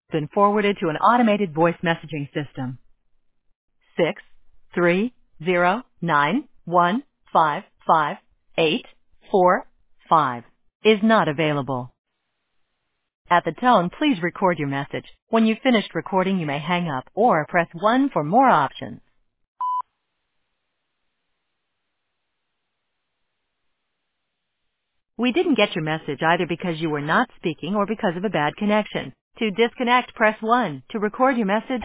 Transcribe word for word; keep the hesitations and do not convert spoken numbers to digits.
Been forwarded to an automated voice messaging system. Six three zero nine one five five eight four five is not available. At the tone, please record your message. When you've finished recording, you may hang up or press one for more options. We didn't get your message either because you were not speaking or because of a bad connection. To disconnect, press one. To record your message,